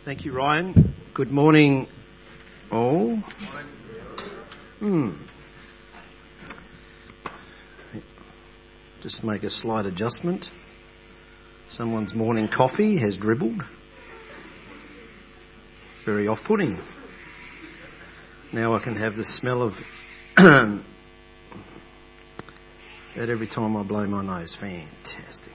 Thank you, Ryan. Good morning, all. Just make a slight adjustment. Someone's morning coffee has dribbled. Very off-putting. Now I can have the smell of that every time I blow my nose. Fantastic.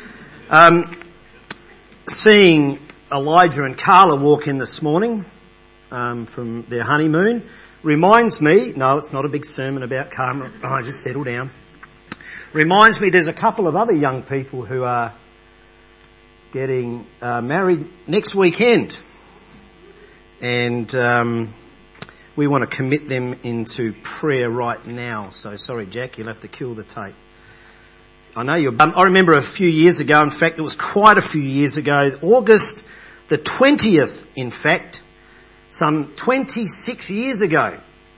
Seeing Elijah and Carla walk in this morning from their honeymoon reminds me, no, it's not a big sermon about Carla, just settle down. Reminds me there's a couple of other young people who are getting married next weekend. And we want to commit them into prayer right now. So sorry, Jack, you'll have to kill the tape. I know I remember a few years ago, in fact, it was quite a few years ago, August the 20th, in fact, some 26 years ago,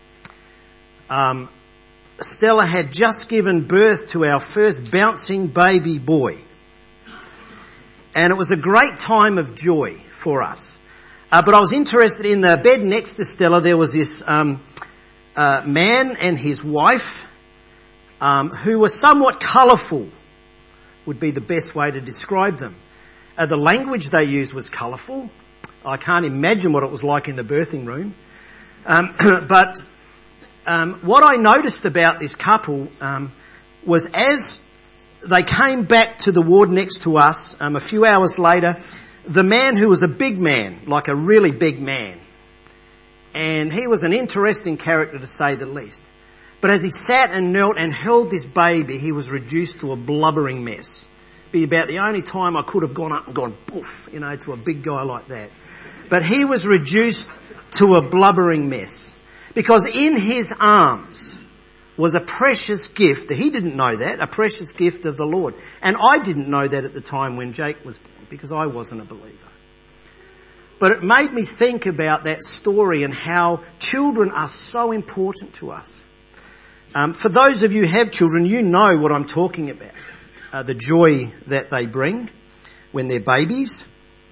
Stella had just given birth to our first bouncing baby boy. And it was a great time of joy for us. But I was interested in the bed next to Stella. There was this man and his wife who were somewhat colourful, would be the best way to describe them. The language they used was colourful. I can't imagine what it was like in the birthing room. But what I noticed about this couple was as they came back to the ward next to us a few hours later, the man who was a big man, like a really big man, and he was an interesting character to say the least. But as he sat and knelt and held this baby, he was reduced to a blubbering mess. Be about the only time I could have gone up and gone poof, to a big guy like that. But he was reduced to a blubbering mess. Because in his arms was a precious gift. He didn't know that, a precious gift of the Lord. And I didn't know that at the time when Jake was born, because I wasn't a believer. But it made me think about that story and how children are so important to us. For those of you who have children, you know what I'm talking about. The joy that they bring when they're babies.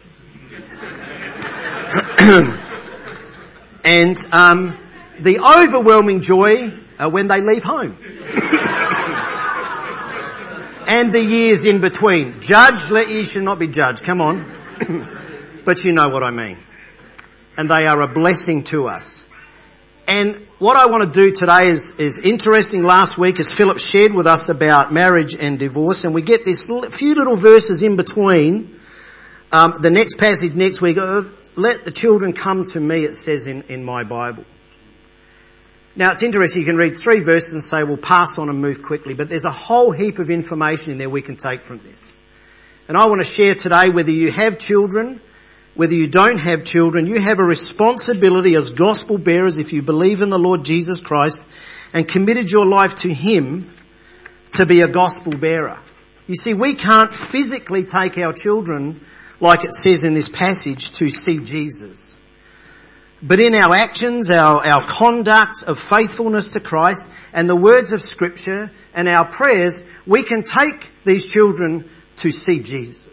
And the overwhelming joy when they leave home. And the years in between. You should not be judged, come on. But you know what I mean. And they are a blessing to us. And what I want to do today is interesting. Last week, as Philip shared with us about marriage and divorce, and we get this few little verses in between. The next passage next week, let the children come to me, it says in my Bible. Now it's interesting, you can read 3 verses and say, we'll pass on and move quickly, but there's a whole heap of information in there we can take from this. And I want to share today, whether you have children, whether you don't have children, you have a responsibility as gospel bearers, if you believe in the Lord Jesus Christ and committed your life to Him, to be a gospel bearer. You see, we can't physically take our children, like it says in this passage, to see Jesus. But in our actions, our conduct of faithfulness to Christ and the words of Scripture and our prayers, we can take these children to see Jesus.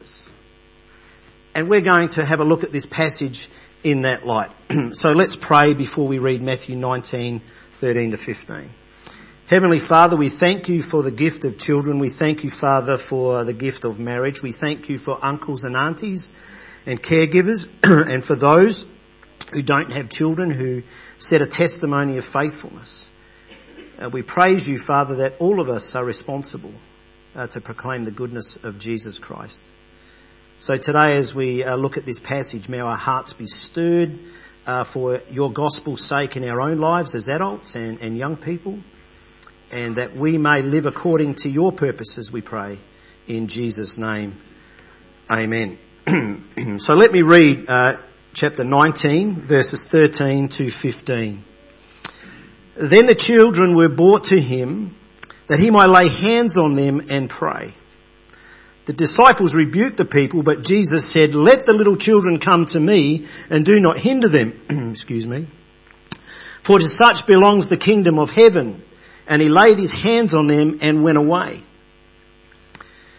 And we're going to have a look at this passage in that light. So let's pray before we read Matthew 19:13 to 15. Heavenly Father, we thank you for the gift of children. We thank you, Father, for the gift of marriage. We thank you for uncles and aunties and caregivers and for those who don't have children who set a testimony of faithfulness. We praise you, Father, that all of us are responsible to proclaim the goodness of Jesus Christ. So today as we look at this passage, may our hearts be stirred for your gospel's sake in our own lives as adults and young people, and that we may live according to your purposes, we pray, in Jesus' name. Amen. So let me read chapter 19, verses 13 to 15. Then the children were brought to him, that he might lay hands on them and pray. The disciples rebuked the people, but Jesus said, let the little children come to me and do not hinder them. Excuse me. For to such belongs the kingdom of heaven. And he laid his hands on them and went away.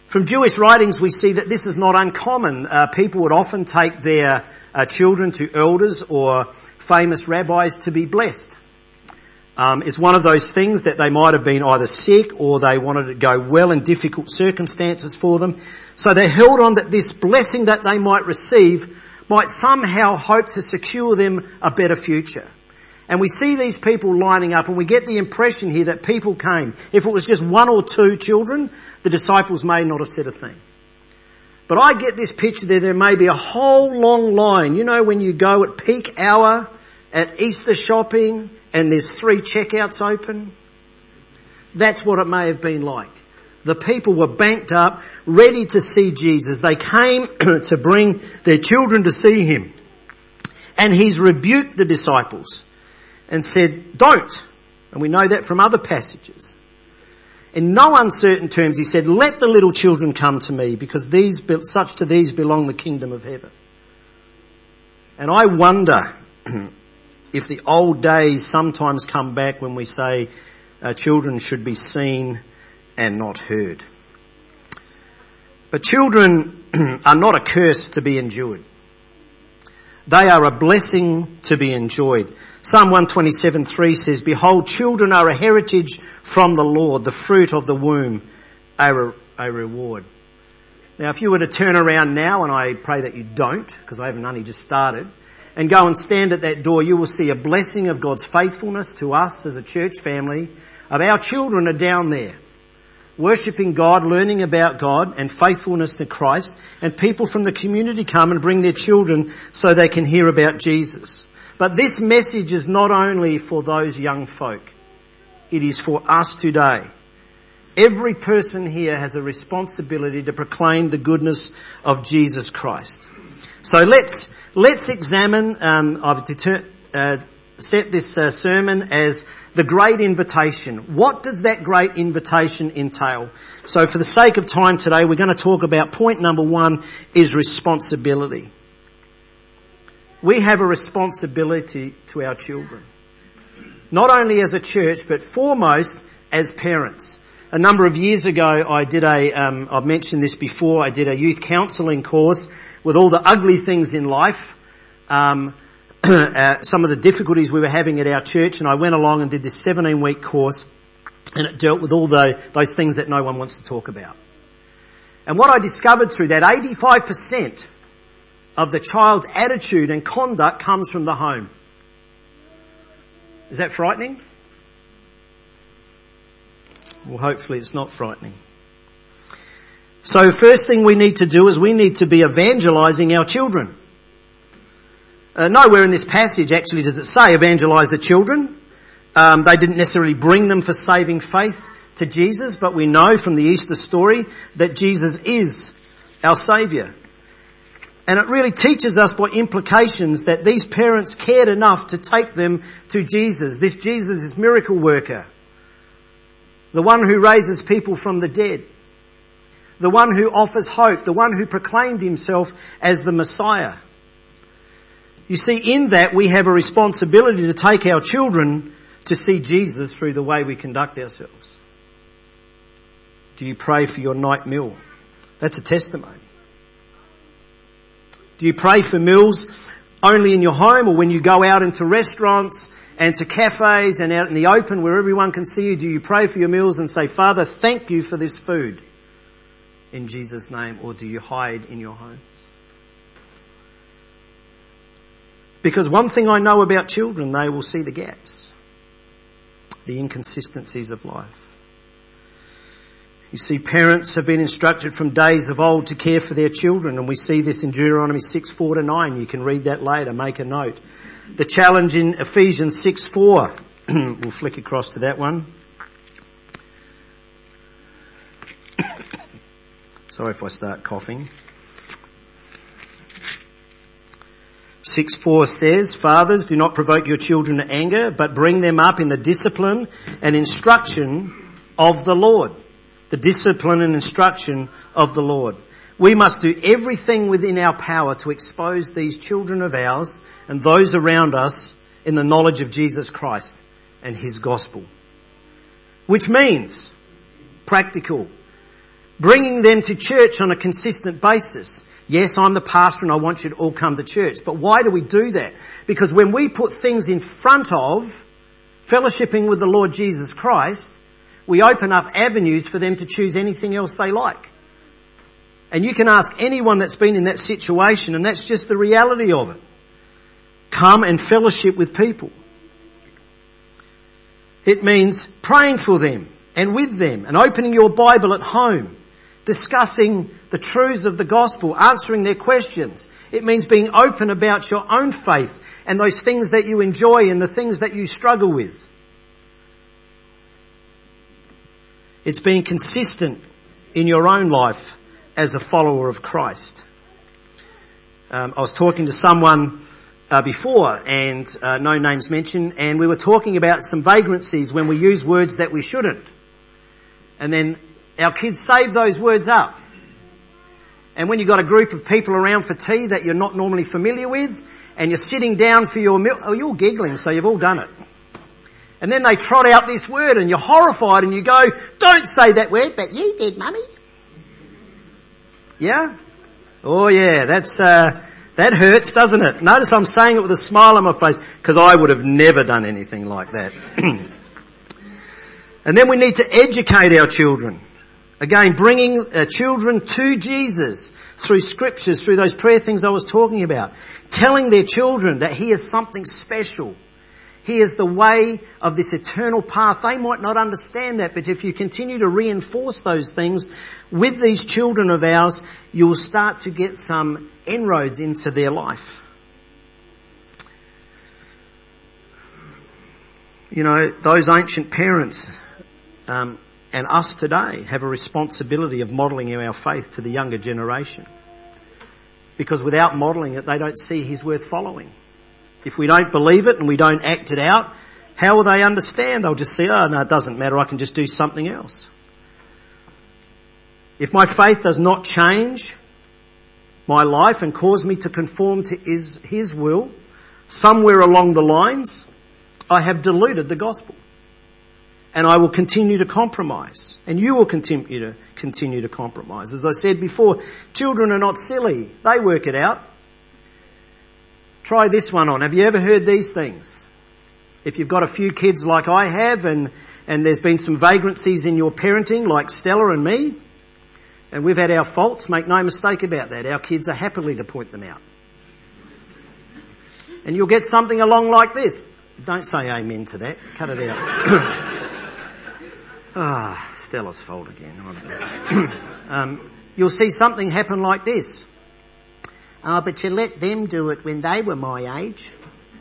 From Jewish writings we see that this is not uncommon. People would often take their children to elders or famous rabbis to be blessed. It's one of those things that they might have been either sick or they wanted to go well in difficult circumstances for them. So they held on that this blessing that they might receive might somehow hope to secure them a better future. And we see these people lining up and we get the impression here that people came. If it was just one or two children, the disciples may not have said a thing. But I get this picture there may be a whole long line. You know when you go at peak hour at Easter shopping and there's 3 checkouts open? That's what it may have been like. The people were banked up, ready to see Jesus. They came to bring their children to see him. And he's rebuked the disciples and said, don't. And we know that from other passages. In no uncertain terms, he said, let the little children come to me, because such to these belong the kingdom of heaven. And I wonder if the old days sometimes come back when we say children should be seen and not heard. But children are not a curse to be endured. They are a blessing to be enjoyed. Psalm 127:3 says, behold, children are a heritage from the Lord, the fruit of the womb, a reward. Now, if you were to turn around now, and I pray that you don't, because I haven't only just started, and go and stand at that door, you will see a blessing of God's faithfulness to us as a church family. Of our children are down there, worshipping God, learning about God and faithfulness to Christ, and people from the community come and bring their children so they can hear about Jesus. But this message is not only for those young folk. It is for us today. Every person here has a responsibility to proclaim the goodness of Jesus Christ. So let's examine, I've set this sermon as the Great Invitation. What does that great invitation entail? So for the sake of time today, we're going to talk about point number 1 is responsibility. We have a responsibility to our children. Not only as a church, but foremost as parents. A number of years ago, I did I've mentioned this before, I did a youth counselling course with all the ugly things in life. Some of the difficulties we were having at our church, and I went along and did this 17-week course, and it dealt with all those things that no one wants to talk about. And what I discovered through that, 85% of the child's attitude and conduct comes from the home. Is that frightening? Well, hopefully it's not frightening. So first thing we need to do is we need to be evangelizing our children. Nowhere in this passage actually does it say evangelize the children. They didn't necessarily bring them for saving faith to Jesus, but we know from the Easter story that Jesus is our Saviour. And it really teaches us by implications that these parents cared enough to take them to Jesus. This Jesus is miracle worker. The one who raises people from the dead. The one who offers hope. The one who proclaimed himself as the Messiah. You see, in that we have a responsibility to take our children to see Jesus through the way we conduct ourselves. Do you pray for your night meal? That's a testimony. Do you pray for meals only in your home, or when you go out into restaurants and to cafes and out in the open where everyone can see you? Do you pray for your meals and say, Father, thank you for this food in Jesus' name? Or do you hide in your homes? Because one thing I know about children, they will see the gaps, the inconsistencies of life. You see, parents have been instructed from days of old to care for their children, and we see this in Deuteronomy 6:4-9. You can read that later, make a note. The challenge in Ephesians 6:4. We'll flick across to that one. Sorry if I start coughing. 6:4 says, Fathers, do not provoke your children to anger, but bring them up in the discipline and instruction of the Lord. The discipline and instruction of the Lord. We must do everything within our power to expose these children of ours and those around us in the knowledge of Jesus Christ and his gospel. Which means, practical, Bringing them to church on a consistent basis. Yes, I'm the pastor and I want you to all come to church. But why do we do that? Because when we put things in front of fellowshipping with the Lord Jesus Christ, we open up avenues for them to choose anything else they like. And you can ask anyone that's been in that situation, and that's just the reality of it. Come and fellowship with people. It means praying for them and with them and opening your Bible at home, discussing the truths of the gospel, answering their questions. It means being open about your own faith and those things that you enjoy and the things that you struggle with. It's being consistent in your own life as a follower of Christ. I was talking to someone before, and no names mentioned, and we were talking about some vagrancies when we use words that we shouldn't. And then our kids save those words up. And when you've got a group of people around for tea that you're not normally familiar with, and you're sitting down for your meal, oh, you're giggling, so you've all done it. And then they trot out this word and you're horrified and you go, don't say that word, but you did, Mummy. Yeah? Oh yeah, that hurts, doesn't it? Notice I'm saying it with a smile on my face, because I would have never done anything like that. And then we need to educate our children. Again, bringing children to Jesus through scriptures, through those prayer things I was talking about. Telling their children that He is something special. He is the way of this eternal path. They might not understand that, but if you continue to reinforce those things with these children of ours, you will start to get some inroads into their life. You know, those ancient parents and us today have a responsibility of modelling our faith to the younger generation. Because without modelling it, they don't see He's worth following. If we don't believe it and we don't act it out, how will they understand? They'll just say, oh no, it doesn't matter, I can just do something else. If my faith does not change my life and cause me to conform to His will, somewhere along the lines, I have diluted the gospel. And I will continue to compromise. And you will continue to compromise. As I said before, children are not silly. They work it out. Try this one on. Have you ever heard these things? If you've got a few kids like I have, and there's been some vagrancies in your parenting, like Stella and me, and we've had our faults, make no mistake about that. Our kids are happily to point them out. And you'll get something along like this. Don't say amen to that. Cut it out. Stella's fault again. You'll see something happen like this. Oh, but you let them do it when they were my age.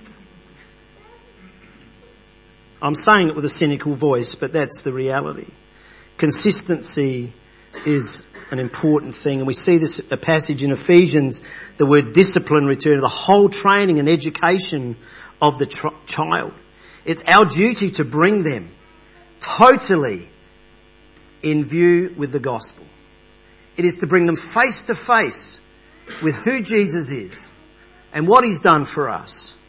I'm saying it with a cynical voice, but that's the reality. Consistency is an important thing, and we see this a passage in Ephesians, the word discipline return to the whole training and education of the child. It's our duty to bring them totally in view with the gospel. It is to bring them face to face with who Jesus is and what He's done for us.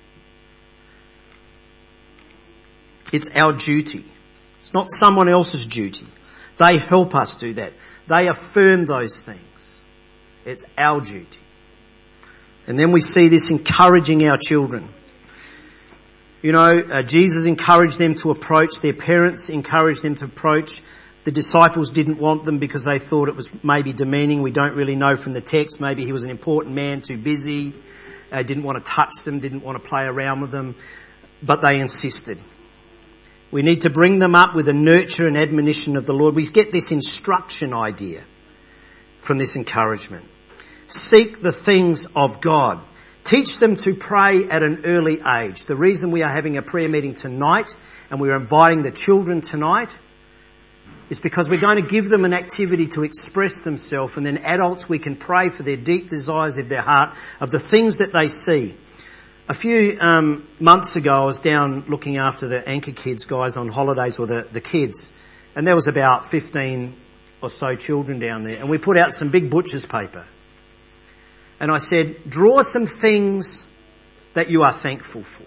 It's our duty. It's not someone else's duty. They help us do that. They affirm those things. It's our duty. And then we see this encouraging our children. You know, Jesus encouraged them to approach, their parents encouraged them to approach. The disciples didn't want them because they thought it was maybe demeaning. We don't really know from the text. Maybe He was an important man, too busy, didn't want to touch them, didn't want to play around with them, but they insisted. We need to bring them up with the nurture and admonition of the Lord. We get this instruction idea from this encouragement. Seek the things of God. Teach them to pray at an early age. The reason we are having a prayer meeting tonight and we're inviting the children tonight is because we're going to give them an activity to express themselves, and then adults we can pray for their deep desires of their heart, of the things that they see. A few months ago I was down looking after the Anchor Kids guys on holidays, or the kids, and there was about 15 or so children down there, and we put out some big butcher's paper. And I said, draw some things that you are thankful for.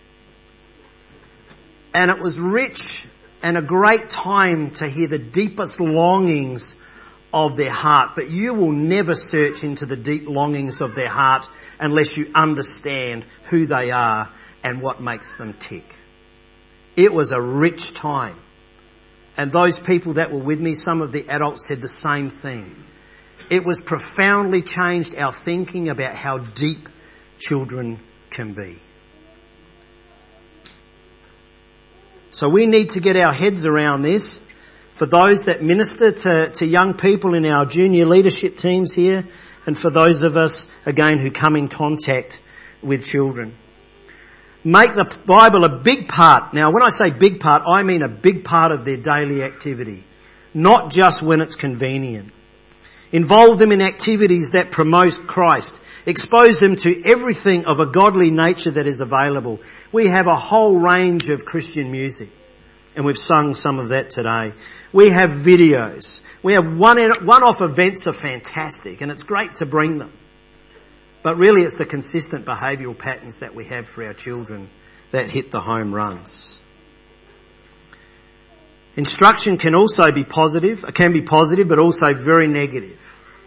And it was rich and a great time to hear the deepest longings of their heart, but you will never search into the deep longings of their heart unless you understand who they are and what makes them tick. It was a rich time. And those people that were with me, some of the adults said the same thing. It was profoundly changed our thinking about how deep children can be. So we need to get our heads around this. For those that minister to young people in our junior leadership teams here, and for those of us, again, who come in contact with children. Make the Bible a big part. Now, when I say big part, I mean a big part of their daily activity. Not just when it's convenient. Involve them in activities that promote Christ. Expose them to everything of a godly nature that is available. We have a whole range of Christian music. And we've sung some of that today. We have videos. We have one-off events are fantastic, and it's great to bring them. But really it's the consistent behavioural patterns that we have for our children that hit the home runs. Instruction can also be positive. It can be positive, but also very negative.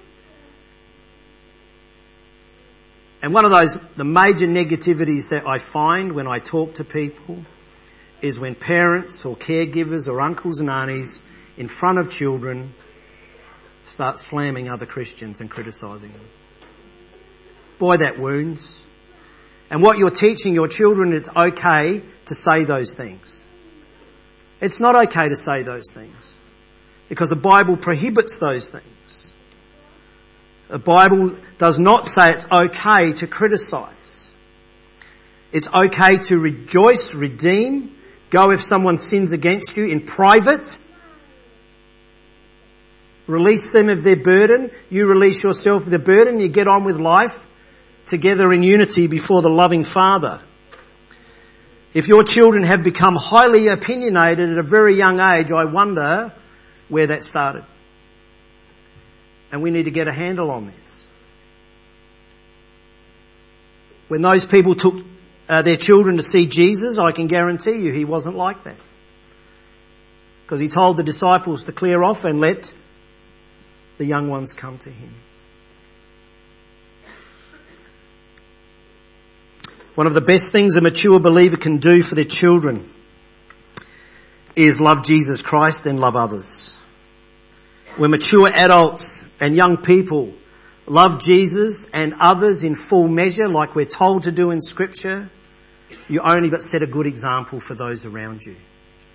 And one of the major negativities that I find when I talk to people is when parents or caregivers or uncles and aunties in front of children start slamming other Christians and criticising them. Boy, that wounds. And what you're teaching your children, it's okay to say those things. It's not okay to say those things because the Bible prohibits those things. The Bible does not say it's okay to criticise. It's okay to rejoice, redeem, go if someone sins against you in private. Release them of their burden. You release yourself of the burden. You get on with life together in unity before the loving Father. If your children have become highly opinionated at a very young age, I wonder where that started. And we need to get a handle on this. When those people took their children to see Jesus, I can guarantee you he wasn't like that. Because he told the disciples to clear off and let the young ones come to him. One of the best things a mature believer can do for their children is love Jesus Christ and love others. When mature adults and young people love Jesus and others in full measure, like we're told to do in Scripture, you only but set a good example for those around you.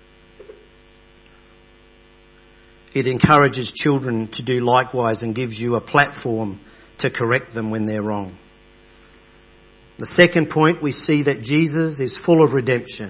It encourages children to do likewise and gives you a platform to correct them when they're wrong. The second point, we see that Jesus is full of redemption.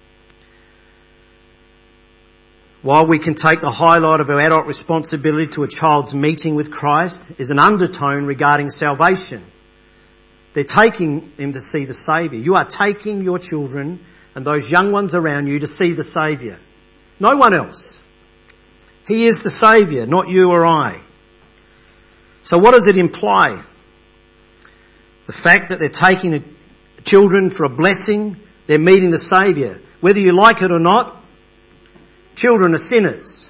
While we can take the highlight of our adult responsibility to a child's meeting with Christ is an undertone regarding salvation. They're taking them to see the Saviour. You are taking your children and those young ones around you to see the Saviour. No one else. He is the Saviour, not you or I. So what does it imply? The fact that they're taking the children for a blessing, they're meeting the Saviour. Whether you like it or not, children are sinners.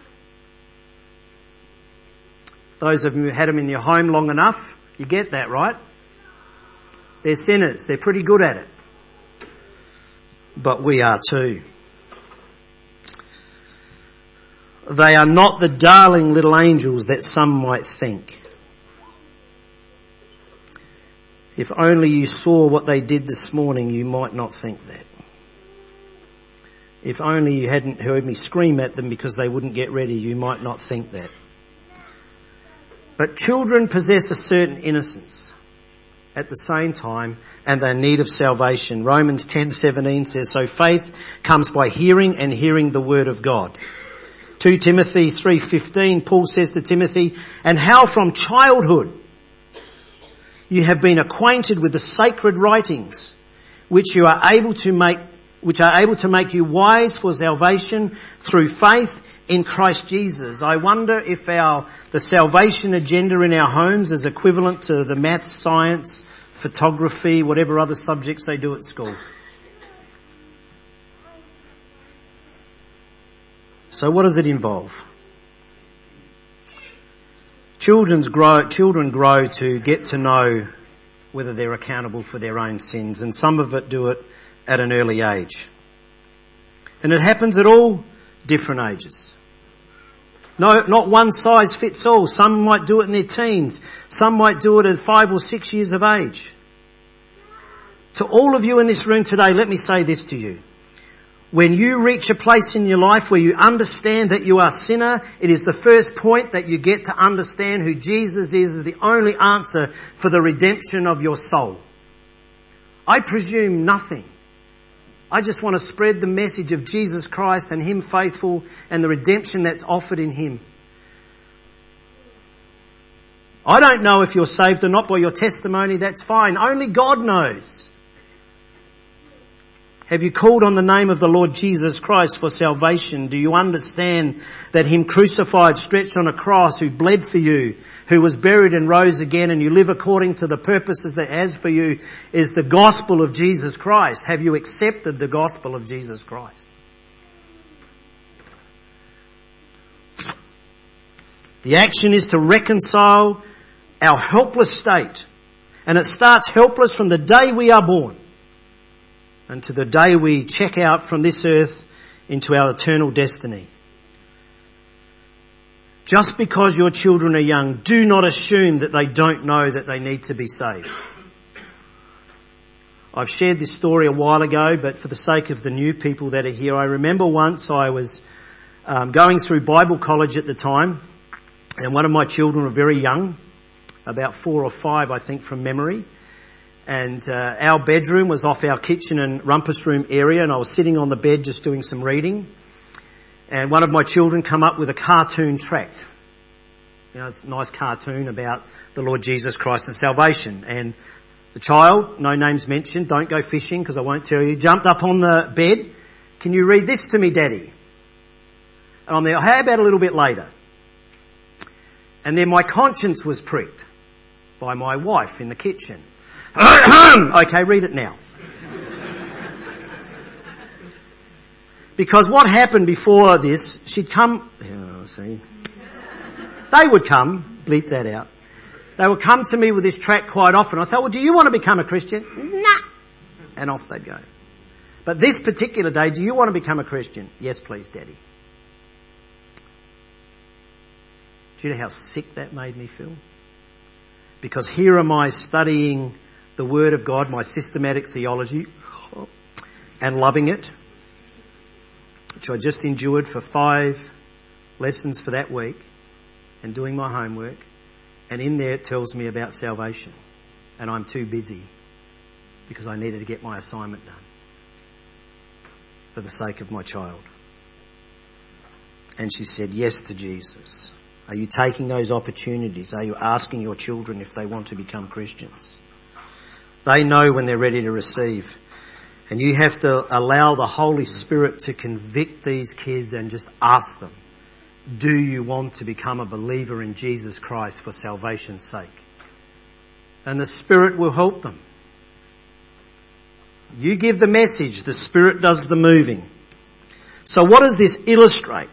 Those of you who had them in your home long enough, you get that, right? They're sinners. They're pretty good at it. But we are too. They are not the darling little angels that some might think. If only you saw what they did this morning, you might not think that. If only you hadn't heard me scream at them because they wouldn't get ready, you might not think that. But children possess a certain innocence at the same time, and they're in need of salvation. Romans 10:17 says, so faith comes by hearing, and hearing the word of God. 2 Timothy 3:15, Paul says to Timothy, and how from childhood you have been acquainted with the sacred writings, which are able to make you wise for salvation through faith in Christ Jesus. I wonder if the salvation agenda in our homes is equivalent to the math, science, photography, whatever other subjects they do at school. So what does it involve? children grow to get to know whether they're accountable for their own sins, and some of it do it at an early age. And it happens at all different ages. No, not one size fits all. Some might do it in their teens. Some might do it at 5 or 6 years of age. To all of you in this room today, let me say this to you. When you reach a place in your life where you understand that you are a sinner, it is the first point that you get to understand who Jesus is the only answer for the redemption of your soul. I presume nothing. I just want to spread the message of Jesus Christ and Him faithful and the redemption that's offered in Him. I don't know if you're saved or not by your testimony. That's fine. Only God knows. Have you called on the name of the Lord Jesus Christ for salvation? Do you understand that Him crucified, stretched on a cross, who bled for you, who was buried and rose again, and you live according to the purposes that He has for you, is the gospel of Jesus Christ? Have you accepted the gospel of Jesus Christ? The action is to reconcile our helpless state. And it starts helpless from the day we are born and to the day we check out from this earth into our eternal destiny. Just because your children are young, do not assume that they don't know that they need to be saved. I've shared this story a while ago, but for the sake of the new people that are here, I remember once I was going through Bible college at the time, and one of my children were very young, about 4 or 5, I think, from memory. And our bedroom was off our kitchen and rumpus room area, and I was sitting on the bed just doing some reading. And one of my children come up with a cartoon tract. You know, it's a nice cartoon about the Lord Jesus Christ and salvation. And the child, no names mentioned, don't go fishing because I won't tell you, jumped up on the bed. Can you read this to me, Daddy? And I'm there, how about a little bit later? And then my conscience was pricked by my wife in the kitchen. Okay, read it now. Because what happened before this, she'd come, they would come, bleep that out. They would come to me with this tract quite often. I say, well, do you want to become a Christian? Nah. And off they'd go. But this particular day, do you want to become a Christian? Yes, please, Daddy. Do you know how sick that made me feel? Because here am I studying the Word of God, my systematic theology, and loving it, which I just endured for 5 lessons for that week, and doing my homework, and in there it tells me about salvation, and I'm too busy because I needed to get my assignment done for the sake of my child. And she said yes to Jesus. Are you taking those opportunities? Are you asking your children if they want to become Christians? They know when they're ready to receive. And you have to allow the Holy Spirit to convict these kids and just ask them, do you want to become a believer in Jesus Christ for salvation's sake? And the Spirit will help them. You give the message, the Spirit does the moving. So what does this illustrate?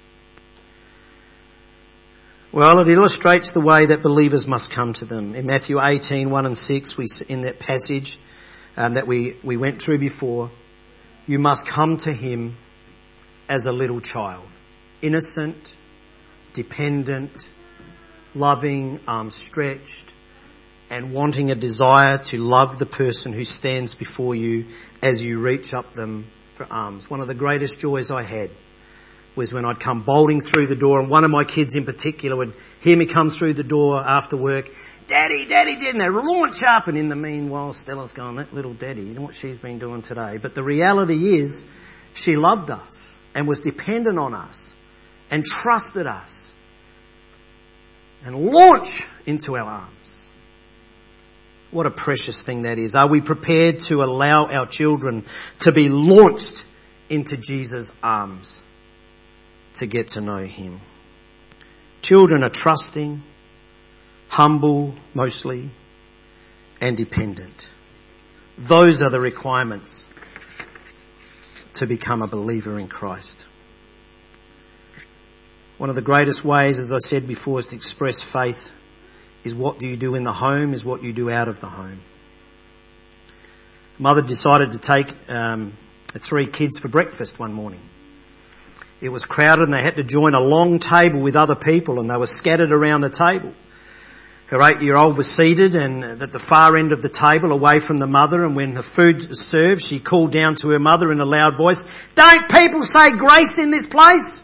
Well, it illustrates the way that believers must come to them. In Matthew 18, 1 and 6, in that passage that we went through before, you must come to Him as a little child. Innocent, dependent, loving, arms stretched, and wanting a desire to love the person who stands before you as you reach up them for arms. One of the greatest joys I had was when I'd come bolting through the door, and one of my kids in particular would hear me come through the door after work, Daddy, Daddy, Daddy, and they'd launch up, and in the meanwhile Stella's going, that little Daddy, you know what she's been doing today. But the reality is she loved us and was dependent on us and trusted us and launched into our arms. What a precious thing that is. Are we prepared to allow our children to be launched into Jesus' arms to get to know Him? Children are trusting, humble mostly, and dependent. Those are the requirements to become a believer in Christ. One of the greatest ways, as I said before, is to express faith is what do you do in the home, is what you do out of the home. Mother decided to take 3 kids for breakfast one morning. It was crowded and they had to join a long table with other people, and they were scattered around the table. Her 8-year-old was seated and at the far end of the table away from the mother, and when the food was served, she called down to her mother in a loud voice, "Don't people say grace in this place?"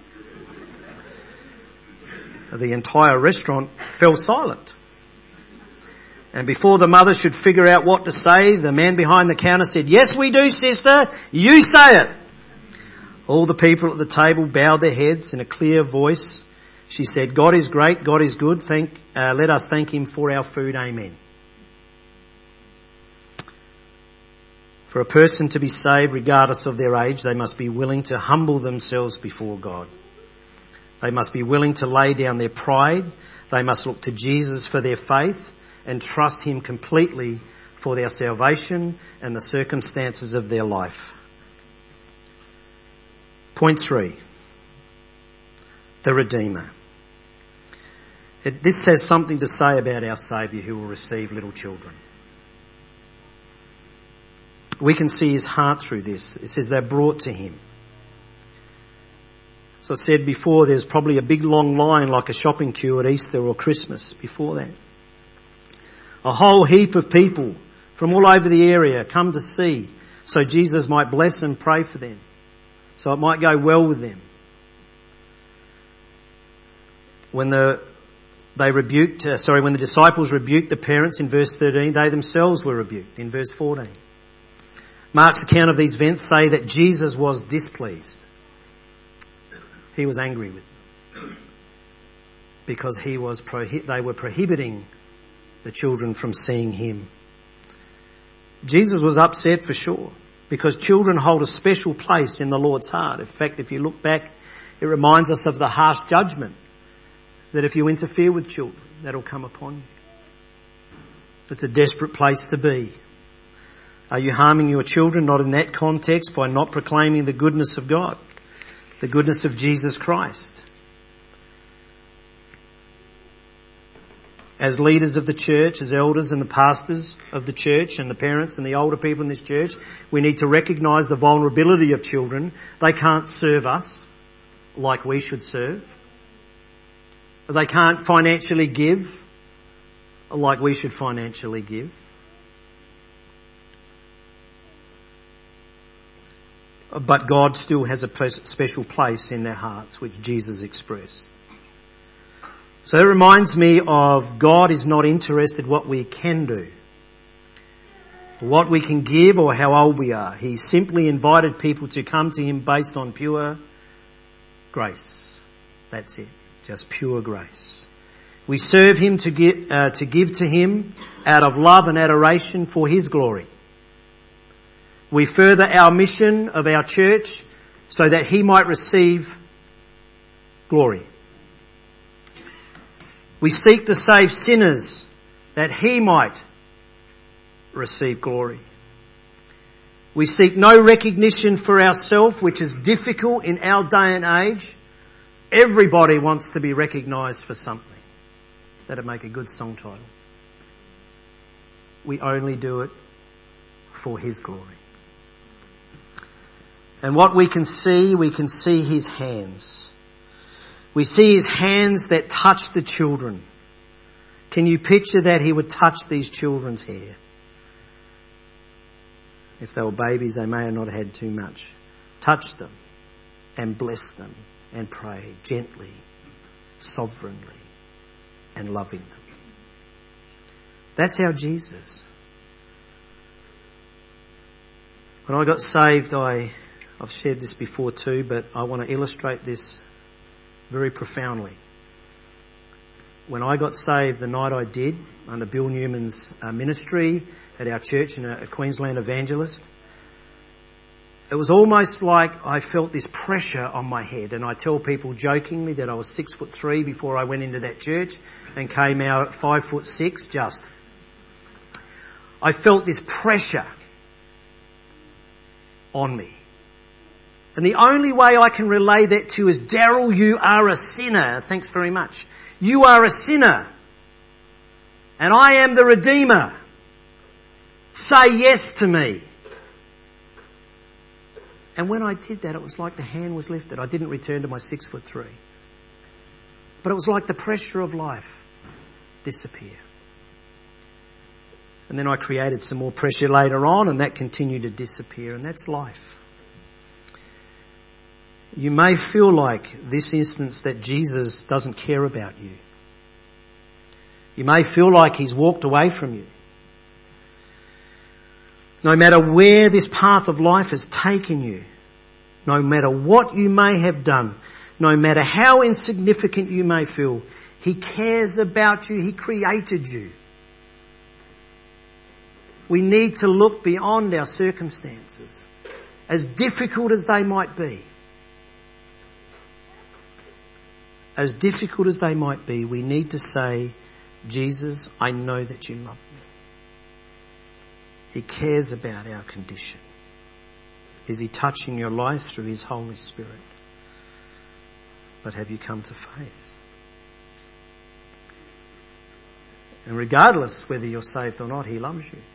The entire restaurant fell silent. And before the mother should figure out what to say, the man behind the counter said, "Yes, we do, sister. You say it." All the people at the table bowed their heads. In a clear voice, she said, "God is great, God is good. Let us thank him for our food. Amen." For a person to be saved, regardless of their age, they must be willing to humble themselves before God. They must be willing to lay down their pride. They must look to Jesus for their faith and trust him completely for their salvation and the circumstances of their life. Point 3. The Redeemer. This has something to say about our Saviour who will receive little children. We can see his heart through this. It says they're brought to him. As I said before, there's probably a big long line like a shopping queue at Easter or Christmas before that. A whole heap of people from all over the area come to see so Jesus might bless and pray for them, so it might go well with them. When the disciples rebuked the parents in verse 13, they themselves were rebuked in verse 14. Mark's account of these events say that Jesus was displeased. He was angry with them because they were prohibiting the children from seeing him. Jesus was upset for sure, because children hold a special place in the Lord's heart. In fact, if you look back, it reminds us of the harsh judgment that if you interfere with children, that'll come upon you. It's a desperate place to be. Are you harming your children? Not in that context, by not proclaiming the goodness of God, the goodness of Jesus Christ. As leaders of the church, as elders and the pastors of the church and the parents and the older people in this church, we need to recognise the vulnerability of children. They can't serve us like we should serve. They can't financially give like we should financially give. But God still has a special place in their hearts, which Jesus expressed. So it reminds me of God is not interested what we can do, what we can give or how old we are. He simply invited people to come to him based on pure grace. That's it. Just pure grace. We serve him to give to him out of love and adoration for his glory. We further our mission of our church so that he might receive glory. We seek to save sinners that he might receive glory. We seek no recognition for ourselves, which is difficult in our day and age. Everybody wants to be recognised for something. That'd make a good song title. We only do it for his glory. And what we can see his hands. We see his hands that touch the children. Can you picture that he would touch these children's hair? If they were babies, they may have not had too much. Touch them and bless them and pray gently, sovereignly and loving them. That's our Jesus. When I got saved, I've shared this before too, but I want to illustrate this very profoundly. When I got saved, the night I did, under Bill Newman's ministry at our church and a Queensland evangelist, it was almost like I felt this pressure on my head. And I tell people jokingly that I was 6'3" before I went into that church and came out at 5'6" just. I felt this pressure on me. And the only way I can relay that to you is, Daryl, you are a sinner. Thanks very much. You are a sinner. And I am the Redeemer. Say yes to me. And when I did that, it was like the hand was lifted. I didn't return to my 6'3". But it was like the pressure of life disappear. And then I created some more pressure later on, and that continued to disappear, and that's life. You may feel like this instance that Jesus doesn't care about you. You may feel like he's walked away from you. No matter where this path of life has taken you, no matter what you may have done, no matter how insignificant you may feel, he cares about you. He created you. We need to look beyond our circumstances, as difficult as they might be. As difficult as they might be, we need to say, Jesus, I know that you love me. He cares about our condition. Is he touching your life through his Holy Spirit? But have you come to faith? And regardless whether you're saved or not, he loves you.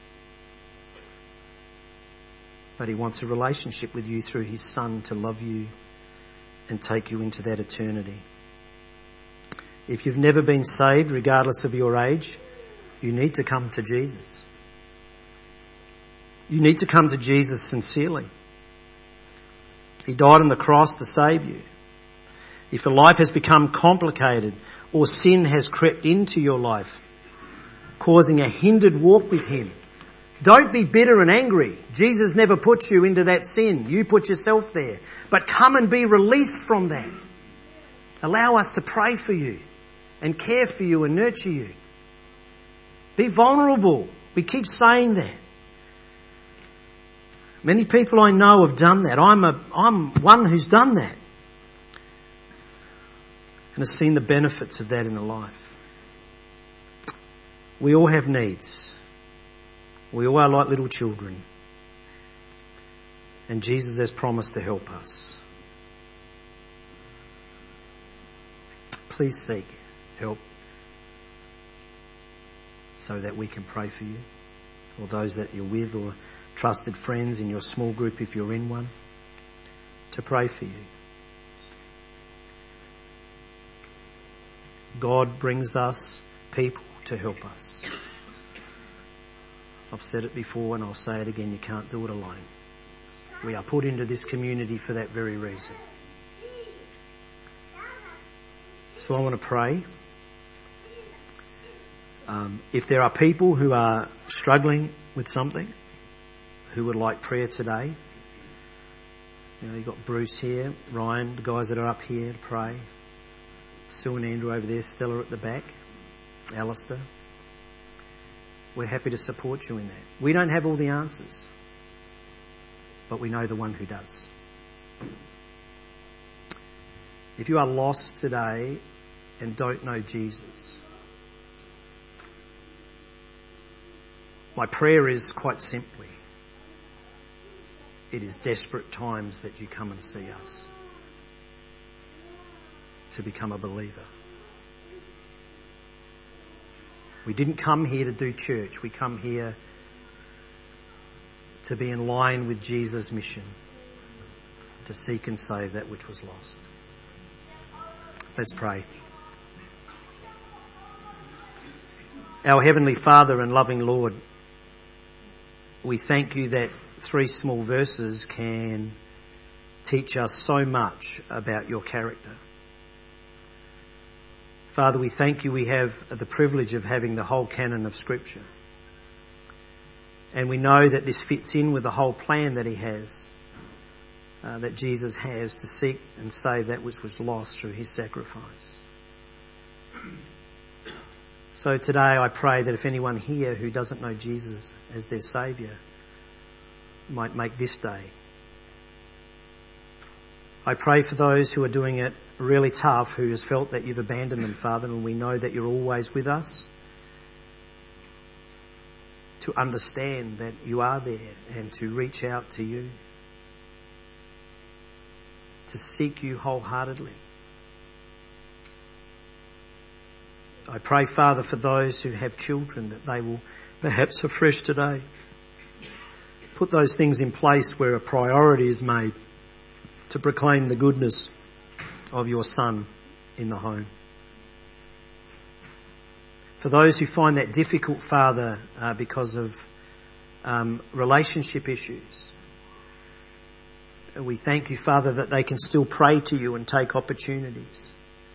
But he wants a relationship with you through his Son to love you and take you into that eternity. If you've never been saved, regardless of your age, you need to come to Jesus. You need to come to Jesus sincerely. He died on the cross to save you. If your life has become complicated or sin has crept into your life, causing a hindered walk with him, don't be bitter and angry. Jesus never put you into that sin. You put yourself there. But come and be released from that. Allow us to pray for you and care for you and nurture you. Be vulnerable. We keep saying that. Many people I know have done that. I'm one who's done that. And has seen the benefits of that in their life. We all have needs. We all are like little children. And Jesus has promised to help us. Please seek help so that we can pray for you, or those that you're with, or trusted friends in your small group if you're in one, to pray for you. God brings us people to help us. I've said it before and I'll say it again, you can't do it alone. We are put into this community for that very reason. So I want to pray. If there are people who are struggling with something, who would like prayer today, you've got Bruce here, Ryan, the guys that are up here to pray, Sue and Andrew over there, Stella at the back, Alistair. We're happy to support you in that. We don't have all the answers, but we know the one who does. If you are lost today and don't know Jesus, my prayer is quite simply, it is desperate times that you come and see us to become a believer. We didn't come here to do church. We come here to be in line with Jesus' mission, to seek and save that which was lost. Let's pray. Our Heavenly Father and loving Lord, we thank you that 3 small verses can teach us so much about your character. Father, we thank you we have the privilege of having the whole canon of Scripture. And we know that this fits in with the whole plan that he has, that Jesus has to seek and save that which was lost through his sacrifice. So today I pray that if anyone here who doesn't know Jesus as their Saviour might make this day. I pray for those who are doing it really tough, who has felt that you've abandoned them, Father, and we know that you're always with us, to understand that you are there and to reach out to you. to seek you wholeheartedly. I pray, Father, for those who have children, that they will perhaps afresh today put those things in place where a priority is made to proclaim the goodness of your Son in the home. For those who find that difficult, Father, because of relationship issues, we thank you, Father, that they can still pray to you and take opportunities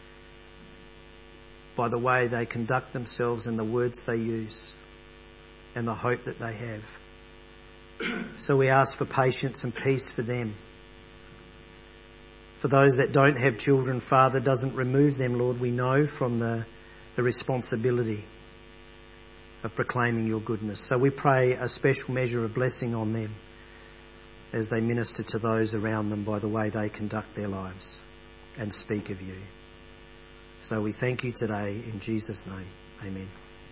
by the way they conduct themselves and the words they use and the hope that they have. So we ask for patience and peace for them. For those that don't have children, Father, doesn't remove them, Lord. We know from the responsibility of proclaiming your goodness. So we pray a special measure of blessing on them as they minister to those around them by the way they conduct their lives and speak of you. So we thank you today in Jesus' name. Amen.